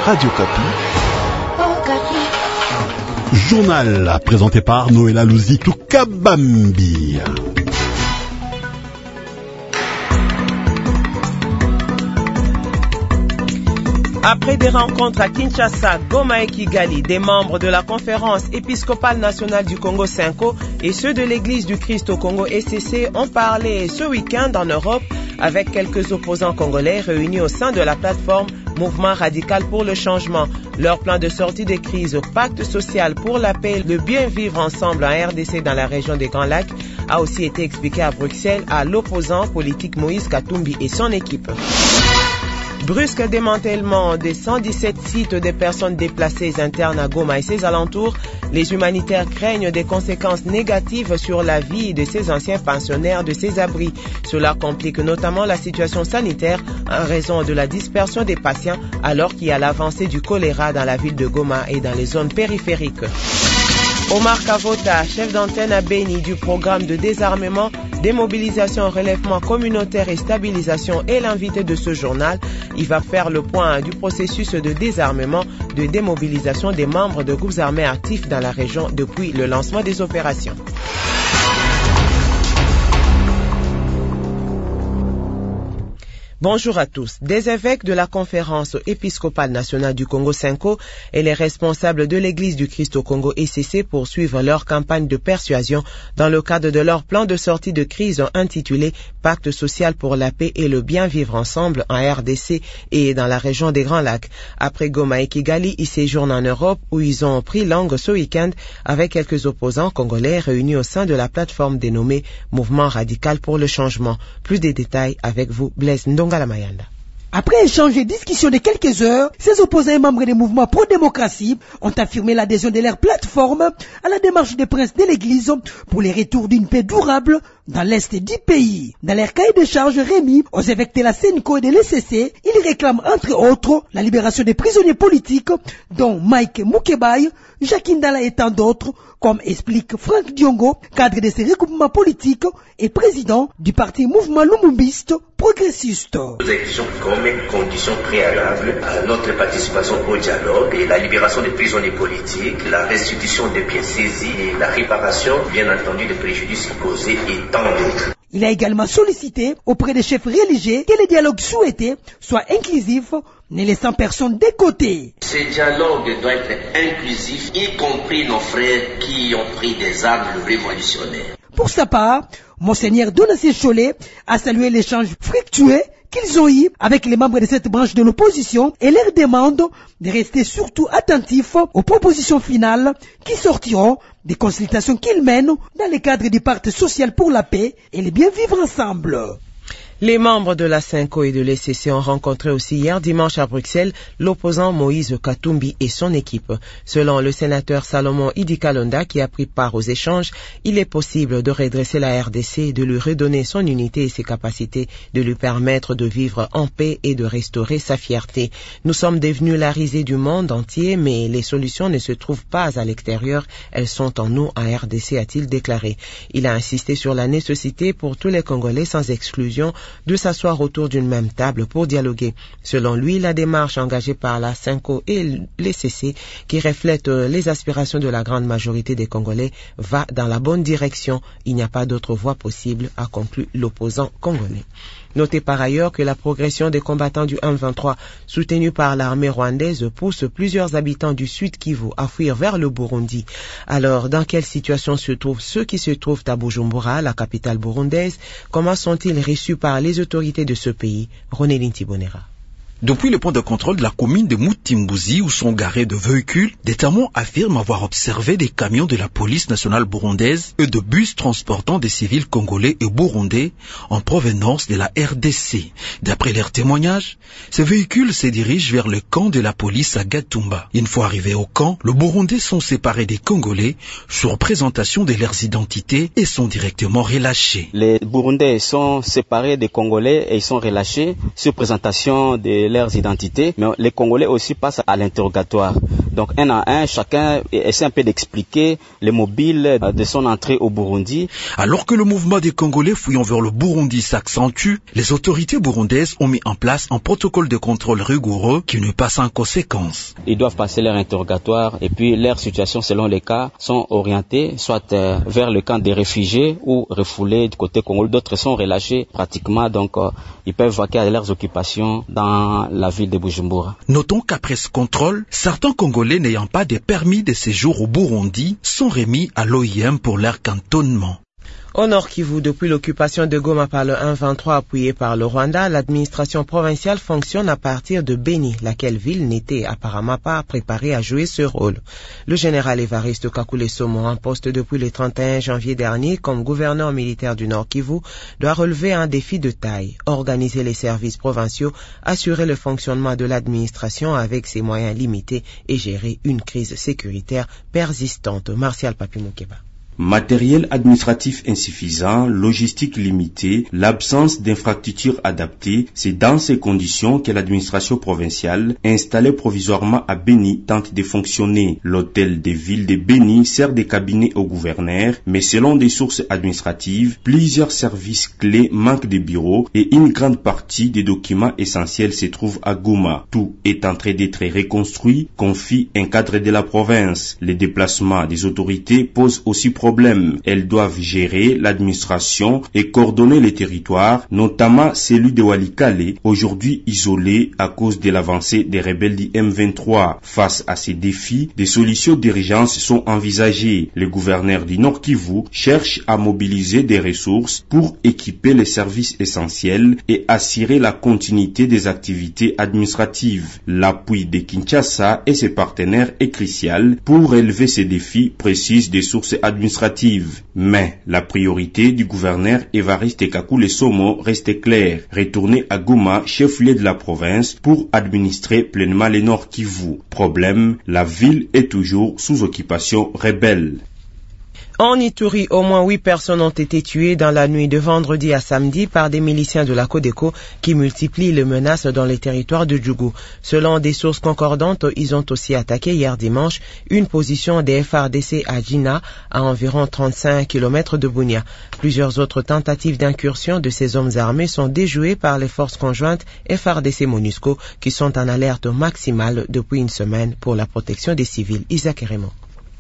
Radio Kapi. Journal présenté par Noëlla Luzitu Kabambi. Après des rencontres à Kinshasa, Goma et Kigali, des membres de la conférence épiscopale nationale du Congo Cinco et ceux de l'église du Christ au Congo ECC ont parlé ce week-end en Europe avec quelques opposants congolais réunis au sein de la plateforme Mouvement radical pour le changement. Leur plan de sortie des crises, pacte social pour la paix, le bien vivre ensemble en RDC dans la région des Grands Lacs a aussi été expliqué à Bruxelles à l'opposant politique Moïse Katumbi et son équipe. Brusque démantèlement des 117 sites des personnes déplacées internes à Goma et ses alentours, les humanitaires craignent des conséquences négatives sur la vie de ces anciens pensionnaires de ces abris. Cela complique notamment la situation sanitaire en raison de la dispersion des patients alors qu'il y a l'avancée du choléra dans la ville de Goma et dans les zones périphériques. Omar Kavota, chef d'antenne à Beni du programme de désarmement, démobilisation, relèvement communautaire et stabilisation est l'invité de ce journal. Il va faire le point du processus de désarmement, de démobilisation des membres de groupes armés actifs dans la région depuis le lancement des opérations. Bonjour à tous. Des évêques de la conférence épiscopale nationale du Congo Cinco et les responsables de l'église du Christ au Congo ECC poursuivent leur campagne de persuasion dans le cadre de leur plan de sortie de crise intitulé Pacte social pour la paix et le bien vivre ensemble en RDC et dans la région des Grands Lacs. Après Goma et Kigali, ils séjournent en Europe où ils ont pris langue ce week-end avec quelques opposants congolais réunis au sein de la plateforme dénommée Mouvement radical pour le changement. Plus de détails avec vous, Blaise Ndonga. Après échange et discussion de quelques heures, ces opposants et membres des mouvements pro-démocratie ont affirmé l'adhésion de leur plateforme à la démarche des princes de l'Église pour les retours d'une paix durable dans l'Est du pays. Dans leur cahier de charges remis aux évêques de la CENCO et de l'ECC, ils réclament entre autres la libération des prisonniers politiques, dont Mike Mukebai, Jacques Ndala et tant d'autres, comme explique Franck Diongo, cadre de ces regroupements politiques et président du parti Mouvement Lumumbiste progressiste. Nous exigeons comme condition préalable à notre participation au dialogue et la libération des prisonniers politiques, la restitution des biens saisis et la réparation, bien entendu, des préjudices causés et tant d'autres. Il a également sollicité auprès des chefs religieux que le dialogue souhaité soit inclusif, ne laissant personne de côté. Ce dialogue doit être inclusif, y compris nos frères qui ont pris des armes révolutionnaires. Pour sa part, Monseigneur Donatien Cholet a salué l'échange fructueux qu'ils ont eu avec les membres de cette branche de l'opposition et leur demande de rester surtout attentifs aux propositions finales qui sortiront des consultations qu'ils mènent dans le cadre du pacte social pour la paix et le bien vivre ensemble. Les membres de la CENCO et de l'ECC ont rencontré aussi hier dimanche à Bruxelles l'opposant Moïse Katumbi et son équipe. Selon le sénateur Salomon Idikalonda qui a pris part aux échanges, il est possible de redresser la RDC et de lui redonner son unité et ses capacités, de lui permettre de vivre en paix et de restaurer sa fierté. Nous sommes devenus la risée du monde entier, mais les solutions ne se trouvent pas à l'extérieur, elles sont en nous en RDC, a-t-il déclaré. Il a insisté sur la nécessité pour tous les Congolais sans exclusion de s'asseoir autour d'une même table pour dialoguer. Selon lui, la démarche engagée par la CENCO et l'ECC, qui reflète les aspirations de la grande majorité des Congolais, va dans la bonne direction. Il n'y a pas d'autre voie possible, a conclu l'opposant congolais. Notez par ailleurs que la progression des combattants du M23 soutenus par l'armée rwandaise pousse plusieurs habitants du Sud Kivu à fuir vers le Burundi. Alors, dans quelle situation se trouvent ceux qui se trouvent à Bujumbura, la capitale burundaise? Comment sont-ils reçus par les autorités de ce pays? René Lintibonera. Depuis le point de contrôle de la commune de Mutimbuzi où sont garés de véhicules, des témoins affirment avoir observé des camions de la police nationale burundaise et de bus transportant des civils congolais et burundais en provenance de la RDC. D'après leurs témoignages, ces véhicules se dirigent vers le camp de la police à Gatumba. Une fois arrivés au camp, les Burundais sont séparés des Congolais sur présentation de leurs identités et sont directement relâchés. Les Burundais sont séparés des Congolais et ils sont relâchés sur présentation de leurs identités, mais les Congolais aussi passent à l'interrogatoire. Donc un à un, chacun essaie un peu d'expliquer les mobiles de son entrée au Burundi. Alors que le mouvement des Congolais fouillant vers le Burundi s'accentue, les autorités burundaises ont mis en place un protocole de contrôle rigoureux qui ne passe sans conséquence. Ils doivent passer leur interrogatoire et puis leurs situations selon les cas sont orientées soit vers le camp des réfugiés ou refoulés du côté congolais. D'autres sont relâchés pratiquement, donc ils peuvent vaquer à leurs occupations dans la ville de Bujumbura. Notons qu'après ce contrôle, certains Congolais n'ayant pas de permis de séjour au Burundi sont remis à l'OIM pour leur cantonnement. Au Nord Kivu, depuis l'occupation de Goma par le 1-23 appuyé par le Rwanda, l'administration provinciale fonctionne à partir de Beni, laquelle ville n'était apparemment pas préparée à jouer ce rôle. Le général Évariste Kakule Somo, en poste depuis le 31 janvier dernier comme gouverneur militaire du Nord Kivu, doit relever un défi de taille, organiser les services provinciaux, assurer le fonctionnement de l'administration avec ses moyens limités et gérer une crise sécuritaire persistante. Martial Papi-Moukeba. Matériel administratif insuffisant, logistique limitée, l'absence d'infrastructures adaptées, c'est dans ces conditions que l'administration provinciale, installée provisoirement à Beni, tente de fonctionner. L'hôtel de ville de Beni sert de cabinet au gouverneur, mais selon des sources administratives, plusieurs services clés manquent de bureaux et une grande partie des documents essentiels se trouvent à Goma. Tout est en train d'être reconstruit, confie un cadre de la province. Les déplacements des autorités posent aussi problème. Elles doivent gérer l'administration et coordonner les territoires, notamment celui de Walikale, aujourd'hui isolé à cause de l'avancée des rebelles du M23. Face à ces défis, des solutions d'urgence sont envisagées. Le gouverneur du Nord Kivu cherche à mobiliser des ressources pour équiper les services essentiels et assurer la continuité des activités administratives. L'appui de Kinshasa et ses partenaires est crucial pour relever ces défis, précisent des sources administratives. Mais la priorité du gouverneur Évariste Kakule Somo reste claire. Retourner à Goma, chef-lieu de la province, pour administrer pleinement le Nord Kivu. Problème, la ville est toujours sous occupation rebelle. En Ituri, au moins 8 personnes ont été tuées dans la nuit de vendredi à samedi par des miliciens de la Codeco qui multiplient les menaces dans les territoires de Djougou. Selon des sources concordantes, ils ont aussi attaqué hier dimanche une position des FARDC à Djina, à environ 35 km de Bunia. Plusieurs autres tentatives d'incursion de ces hommes armés sont déjouées par les forces conjointes FARDC-MONUSCO qui sont en alerte maximale depuis une semaine pour la protection des civils. Isaac Raymond.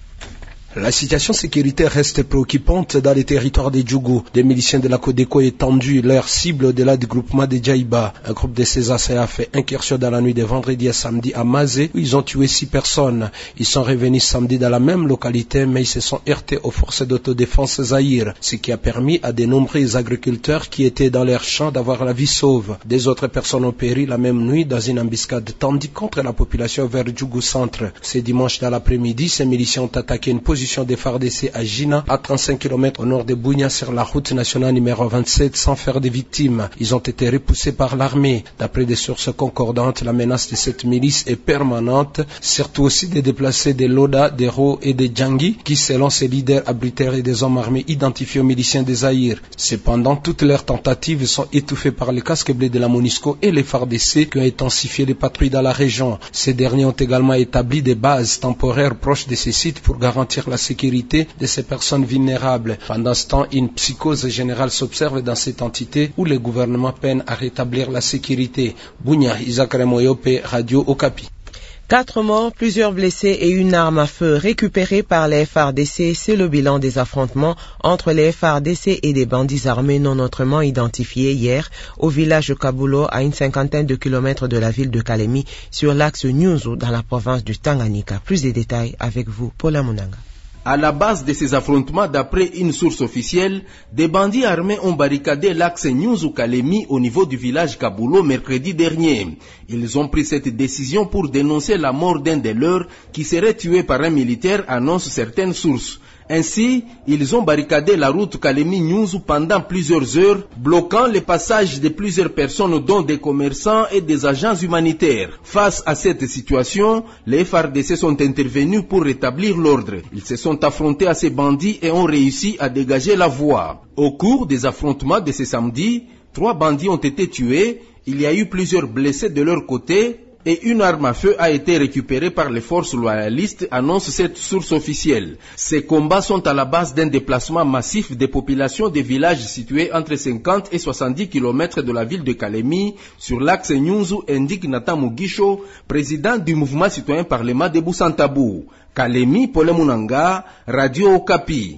La situation sécuritaire reste préoccupante dans les territoires des Djougou. Des miliciens de la Codeco étendus leur cible au-delà du groupement de Djaïba. Un groupe de ces assaillants a fait incursion dans la nuit de vendredi à samedi à Mazé où ils ont tué 6 personnes. Ils sont revenus samedi dans la même localité mais ils se sont heurtés aux forces d'autodéfense Zaïre, ce qui a permis à de nombreux agriculteurs qui étaient dans leurs champs d'avoir la vie sauve. Des autres personnes ont péri la même nuit dans une embuscade tendue contre la population vers Djougou Centre. Ce dimanche dans l'après-midi, ces miliciens ont attaqué une position des FARDC à Djina, à 35 km au nord de Bunia sur la route nationale numéro 27 sans faire de victimes. Ils ont été repoussés par l'armée. D'après des sources concordantes, la menace de cette milice est permanente, surtout aussi des déplacés de Loda, des Ro et des Djangi qui, selon ses leaders abruteurs et des hommes armés identifiés aux miliciens des Zaïre. Cependant, toutes leurs tentatives sont étouffées par les casques bleus de la MONUSCO et les FARDC qui ont intensifié les patrouilles dans la région. Ces derniers ont également établi des bases temporaires proches de ces sites pour garantir la sécurité de ces personnes vulnérables. Pendant ce temps, une psychose générale s'observe dans cette entité où le gouvernement peine à rétablir la sécurité. Bunia, Isaac Remoyope, Radio Okapi. 4 morts, plusieurs blessés et une arme à feu récupérée par les FARDC, c'est le bilan des affrontements entre les FARDC et des bandits armés non autrement identifiés hier au village Kabulo à une 50aine de kilomètres de la ville de Kalemi sur l'axe Nyunzu dans la province du Tanganyika. Plus de détails avec vous, Paula Munanga. À la base de ces affrontements, d'après une source officielle, des bandits armés ont barricadé l'axe Nyunzu-Kalemi au niveau du village Kabulo mercredi dernier. Ils ont pris cette décision pour dénoncer la mort d'un des leurs qui serait tué par un militaire, annoncent certaines sources. Ainsi, ils ont barricadé la route Kalemi-Nyunzu pendant plusieurs heures, bloquant le passage de plusieurs personnes dont des commerçants et des agents humanitaires. Face à cette situation, les FARDC sont intervenus pour rétablir l'ordre. Ils se sont affrontés à ces bandits et ont réussi à dégager la voie. Au cours des affrontements de ce samedi, 3 bandits ont été tués, il y a eu plusieurs blessés de leur côté. et une arme à feu a été récupérée par les forces loyalistes, annonce cette source officielle. Ces combats sont à la base d'un déplacement massif des populations des villages situés entre 50 et 70 km de la ville de Kalemi sur l'axe Nyunzu, indique Nathan Mugisho, président du mouvement citoyen Parlement de Boussantabou. Kalemi, Pole Munanga, Radio Okapi.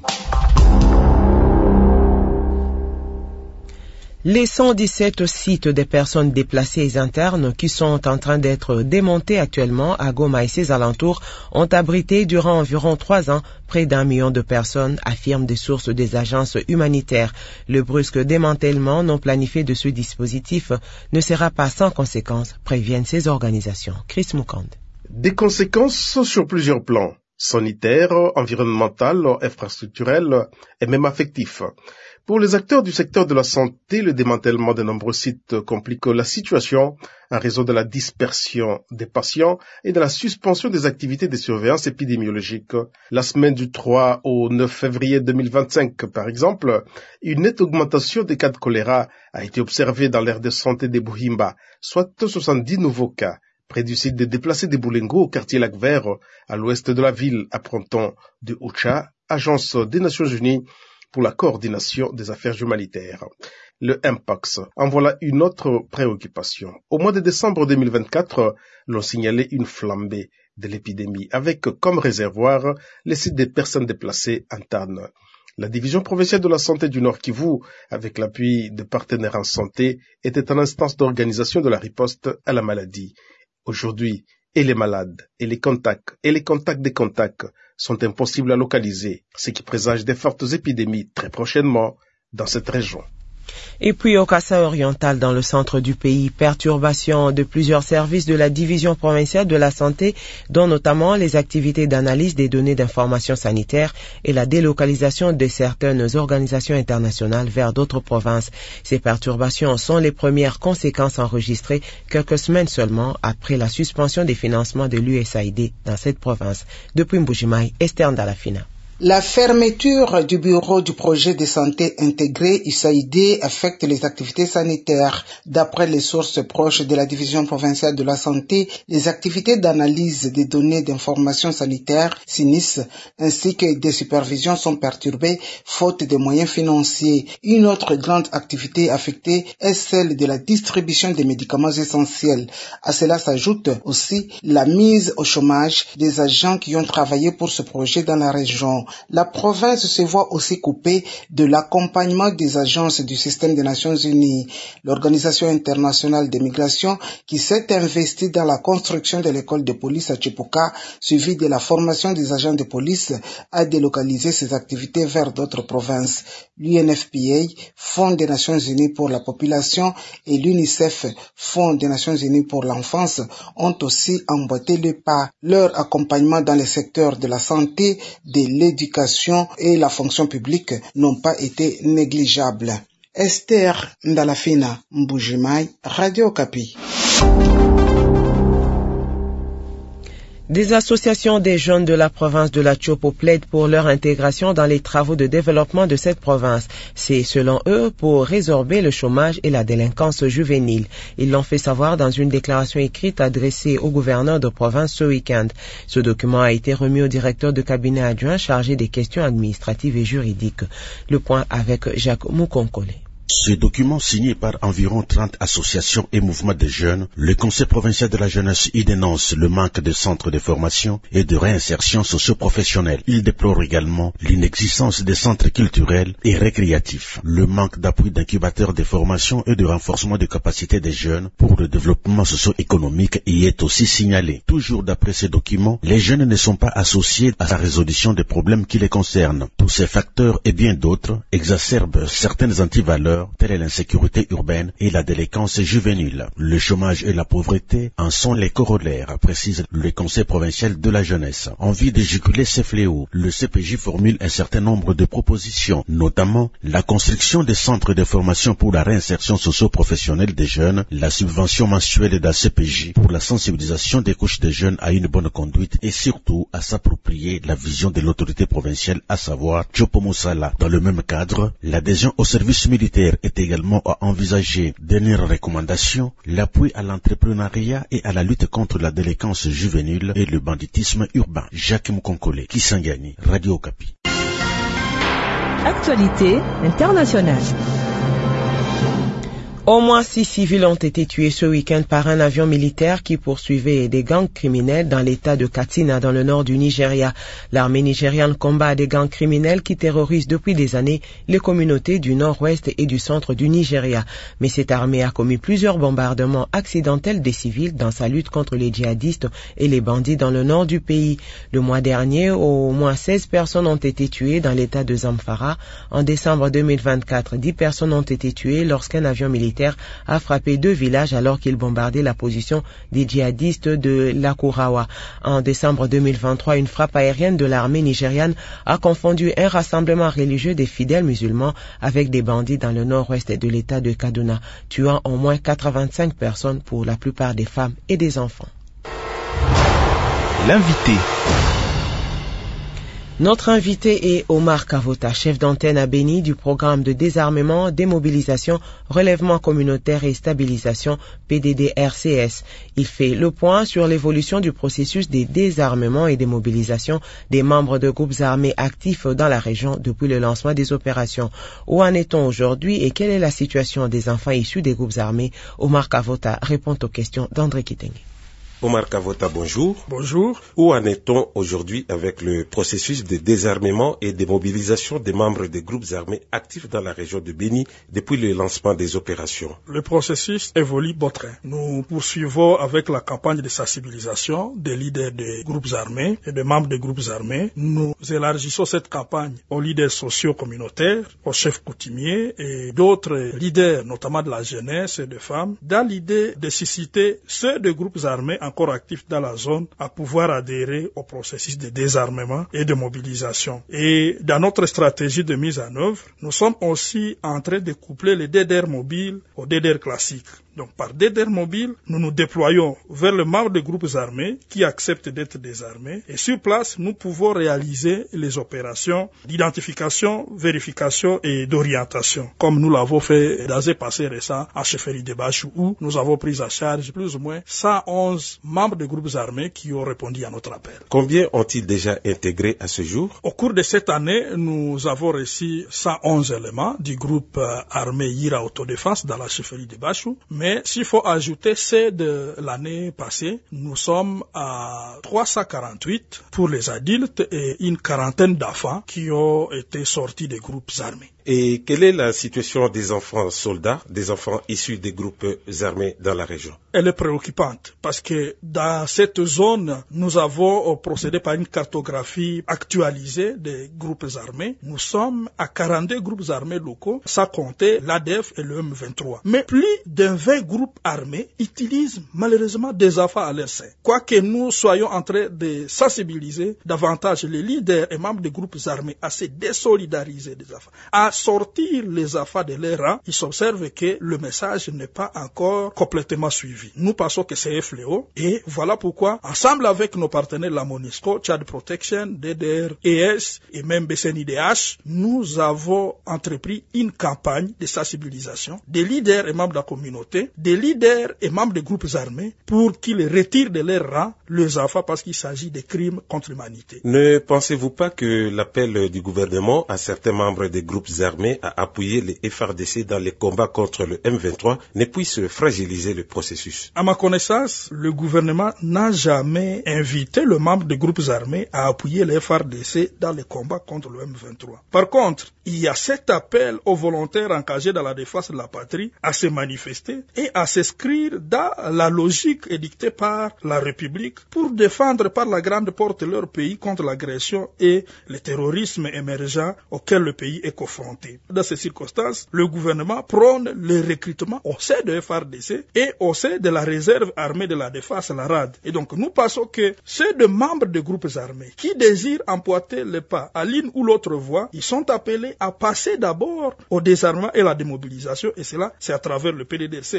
Les 117 sites des personnes déplacées internes qui sont en train d'être démontés actuellement à Goma et ses alentours ont abrité durant environ 3 ans près d'1 million de personnes, affirment des sources des agences humanitaires. Le brusque démantèlement non planifié de ce dispositif ne sera pas sans conséquences, préviennent ces organisations. Chris Mukande. Des conséquences sur plusieurs plans, sanitaires, environnementales, infrastructurels et même affectifs. Pour les acteurs du secteur de la santé, le démantèlement de nombreux sites complique la situation en raison de la dispersion des patients et de la suspension des activités de surveillance épidémiologique. La semaine du 3 au 9 février 2025, par exemple, une nette augmentation des cas de choléra a été observée dans l'aire de santé de Buhimba, soit 70 nouveaux cas, près du site des déplacés de Boulengo au quartier Lac-Vert, à l'ouest de la ville, apprend-on de OCHA, agence des Nations Unies pour la coordination des affaires humanitaires. Le MPAX en voilà une autre préoccupation. Au mois de décembre 2024, l'on signalait une flambée de l'épidémie avec comme réservoir les sites des personnes déplacées internes. La division provinciale de la santé du Nord Kivu, avec l'appui de partenaires en santé, était en instance d'organisation de la riposte à la maladie. Aujourd'hui, et les malades, et les contacts des contacts sont impossibles à localiser, ce qui présage des fortes épidémies très prochainement dans cette région. Et puis au Kasaï oriental, dans le centre du pays, perturbation de plusieurs services de la division provinciale de la santé, dont notamment les activités d'analyse des données d'information sanitaire et la délocalisation de certaines organisations internationales vers d'autres provinces. Ces perturbations sont les premières conséquences enregistrées quelques semaines seulement après la suspension des financements de l'USAID dans cette province. Depuis Mbujimaï, Esther Ndalafina. La fermeture du bureau du projet de santé intégré USAID affecte les activités sanitaires. D'après les sources proches de la division provinciale de la santé, les activités d'analyse des données d'information sanitaire, SINIS, ainsi que des supervisions sont perturbées faute de moyens financiers. Une autre grande activité affectée est celle de la distribution des médicaments essentiels. À cela s'ajoute aussi la mise au chômage des agents qui ont travaillé pour ce projet dans la région. La province se voit aussi coupée de l'accompagnement des agences du système des Nations Unies. L'Organisation internationale des migrations, qui s'est investie dans la construction de l'école de police à Chipuka, suivie de la formation des agents de police, a délocalisé ses activités vers d'autres provinces. L'UNFPA, Fonds des Nations Unies pour la population, et l'UNICEF, Fonds des Nations Unies pour l'enfance, ont aussi emboîté le pas. Leur accompagnement dans les secteurs de la santé, de l'éducation et la fonction publique n'ont pas été négligeables. Esther Ndalafina, Mbujimaï, Radio Okapi. Des associations des jeunes de la province de la Chopo plaident pour leur intégration dans les travaux de développement de cette province. C'est, selon eux, pour résorber le chômage et la délinquance juvénile. Ils l'ont fait savoir dans une déclaration écrite adressée au gouverneur de province ce week-end. Ce document a été remis au directeur de cabinet adjoint chargé des questions administratives et juridiques. Le point avec Jacques Moukonkole. Ce document signé par environ 30 associations et mouvements de jeunes, le Conseil provincial de la jeunesse y dénonce le manque de centres de formation et de réinsertion socio-professionnelle. Il déplore également l'inexistence des centres culturels et récréatifs, le manque d'appui d'incubateurs de formation et de renforcement des capacités des jeunes pour le développement socio-économique y est aussi signalé. Toujours d'après ce document, les jeunes ne sont pas associés à la résolution des problèmes qui les concernent. Tous ces facteurs et bien d'autres exacerbent certaines antivaleurs telle est l'insécurité urbaine et la délinquance juvénile. Le chômage et la pauvreté en sont les corollaires, précise le Conseil provincial de la jeunesse. En vue de juguler ces fléaux, le CPJ formule un certain nombre de propositions, notamment la construction des centres de formation pour la réinsertion socio-professionnelle des jeunes, la subvention mensuelle d'un CPJ pour la sensibilisation des couches des jeunes à une bonne conduite et surtout à s'approprier la vision de l'autorité provinciale, à savoir Chopo Moussala. Dans le même cadre, l'adhésion au service militaire CIDR est également à envisager. Dernière recommandation, l'appui à l'entrepreneuriat et à la lutte contre la délinquance juvénile et le banditisme urbain. Jacques Moukonkole, Kisangani, Radio Okapi. Actualité internationale. Au moins 6 civils ont été tués ce week-end par un avion militaire qui poursuivait des gangs criminels dans l'état de Katsina, dans le nord du Nigeria. L'armée nigériane combat des gangs criminels qui terrorisent depuis des années les communautés du nord-ouest et du centre du Nigeria. Mais cette armée a commis plusieurs bombardements accidentels des civils dans sa lutte contre les djihadistes et les bandits dans le nord du pays. Le mois dernier, au moins 16 personnes ont été tuées dans l'état de Zamfara. En décembre 2024, 10 personnes ont été tuées lorsqu'un avion militaire a frappé 2 villages alors qu'il bombardait la position des djihadistes de Lakurawa. En décembre 2023, une frappe aérienne de l'armée nigériane a confondu un rassemblement religieux des fidèles musulmans avec des bandits dans le nord-ouest de l'état de Kaduna, tuant au moins 85 personnes, pour la plupart des femmes et des enfants. L'invité. Notre invité est Omar Kavota, chef d'antenne à Béni du programme de désarmement, démobilisation, relèvement communautaire et stabilisation PDD-RCS. Il fait le point sur l'évolution du processus des désarmements et démobilisation des membres de groupes armés actifs dans la région depuis le lancement des opérations. Où en est-on aujourd'hui et quelle est la situation des enfants issus des groupes armés? Omar Kavota répond aux questions d'André Kitenge. Omar Kavota, bonjour. Bonjour. Où en est-on aujourd'hui avec le processus de désarmement et de mobilisation des membres des groupes armés actifs dans la région de Béni depuis le lancement des opérations? Le processus évolue bon train. Nous poursuivons avec la campagne de sensibilisation des leaders des groupes armés et des membres des groupes armés. Nous élargissons cette campagne aux leaders sociaux communautaires, aux chefs coutumiers et d'autres leaders, notamment de la jeunesse et des femmes, dans l'idée de susciter ceux des groupes armés encore actifs dans la zone à pouvoir adhérer au processus de désarmement et de mobilisation. Et dans notre stratégie de mise en œuvre, nous sommes aussi en train de coupler les DDR mobiles aux DDR classiques. Donc par DDR mobile, nous nous déployons vers le membre des groupes armés qui acceptent d'être désarmés et sur place, nous pouvons réaliser les opérations d'identification, vérification et d'orientation, comme nous l'avons fait dans un passé récent à chefferie de Bachou où nous avons pris en charge plus ou moins 111 membres des groupes armés qui ont répondu à notre appel. Combien ont-ils déjà intégré à ce jour? Au cours de cette année, nous avons reçu 111 éléments du groupe armé Yira Autodéfense dans la chefferie de Bachou. Mais s'il faut ajouter ceux de l'année passée, nous sommes à 348 pour les adultes et une quarantaine d'enfants qui ont été sortis des groupes armés. Et quelle est la situation des enfants soldats, des enfants issus des groupes armés dans la région? Elle est préoccupante parce que dans cette zone, nous avons procédé par une cartographie actualisée des groupes armés. Nous sommes à 42 groupes armés locaux, sans compter l'ADF et le M23. Mais plus de 20 groupes armés utilisent malheureusement des enfants à leur sein. Quoique nous soyons en train de sensibiliser davantage les leaders et membres des groupes armés à se désolidariser des enfants, à sortir les enfants de leur rang, il s'observe que le message n'est pas encore complètement suivi. Nous pensons que c'est un fléau et voilà pourquoi, ensemble avec nos partenaires, la MONUSCO, Tchad Protection, DDR, ES et même BCNIDH, nous avons entrepris une campagne de sensibilisation des leaders et membres de la communauté, des leaders et membres des groupes armés pour qu'ils retirent de leur rang les enfants parce qu'il s'agit de crimes contre l'humanité. Ne pensez-vous pas que l'appel du gouvernement à certains membres des groupes armés à appuyer les FARDC dans les combats contre le M23 ne puisse fragiliser le processus? À ma connaissance, le gouvernement n'a jamais invité le membre des groupes armés à appuyer les FARDC dans les combats contre le M23. Par contre, il y a cet appel aux volontaires engagés dans la défense de la patrie à se manifester et à s'inscrire dans la logique édictée par la République pour défendre par la grande porte leur pays contre l'agression et le terrorisme émergent auquel le pays est confronté. Dans ces circonstances, le gouvernement prône le recrutement au sein de FARDC et au sein de la réserve armée de la défense, la RAD. Et donc, nous pensons que ceux de membres de groupes armés qui désirent emboîter le pas à l'une ou l'autre voie, ils sont appelés à passer d'abord au désarmement et la démobilisation. Et cela, c'est à travers le PDDRCS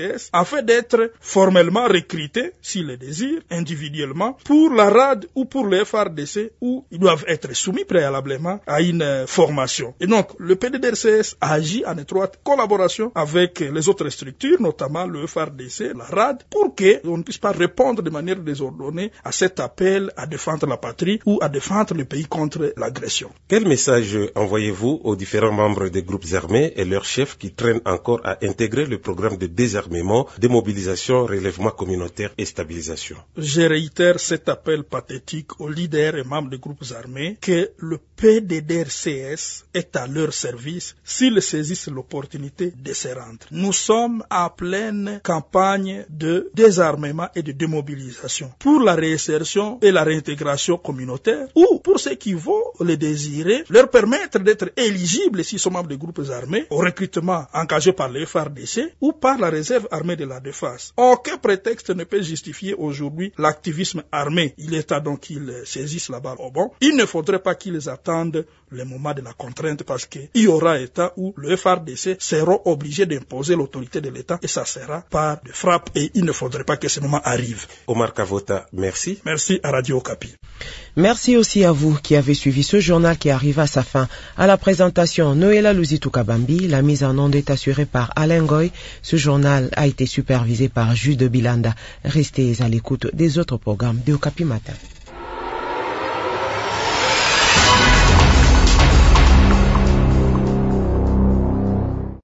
PDDRCS afin d'être formellement recrutés, s'ils le désirent, individuellement, pour la RAD ou pour le FRDC, où ils doivent être soumis préalablement à une formation. Et donc, le PDDRCS agit en étroite collaboration avec les autres structures, notamment le FRDC, la RAD, pour qu'on ne puisse pas répondre de manière désordonnée à cet appel à défendre la patrie ou à défendre le pays contre l'agression. Quel message envoyez-vous aux différents membres des groupes armés et leurs chefs qui traînent encore à intégrer le programme de désarmement, démobilisation, relèvement communautaire et stabilisation? Je réitère cet appel pathétique aux leaders et membres des groupes armés que le PDDRCS est à leur service s'ils saisissent l'opportunité de se rendre. Nous sommes en pleine campagne de désarmement et de démobilisation pour la réinsertion et la réintégration communautaire, ou pour ceux qui vont le désirer, leur permettre d'être éligibles s'ils sont membres des groupes armés au recrutement engagé par le FRDC ou par la réserve armée de la défense. Aucun prétexte ne peut justifier aujourd'hui l'activisme armé. Il est temps donc qu'ils saisissent la balle au bon. Il ne faudrait pas qu'ils attendent le moment de la contrainte, parce qu'il y aura un temps où le FRDC sera obligé d'imposer l'autorité de l'État et ça sera par de frappe, et il ne faudrait pas que ce moment arrive. Omar Kavota, merci. Merci à Radio Okapi. Merci aussi à vous qui avez suivi ce journal qui arrive à sa fin. À la présentation, Noëlla Luzitu Kabambi, la mise en onde est assurée par Alain Goy. Ce journal a été supervisé par Jude Bilanda. Restez à l'écoute des autres programmes de Okapi Matin.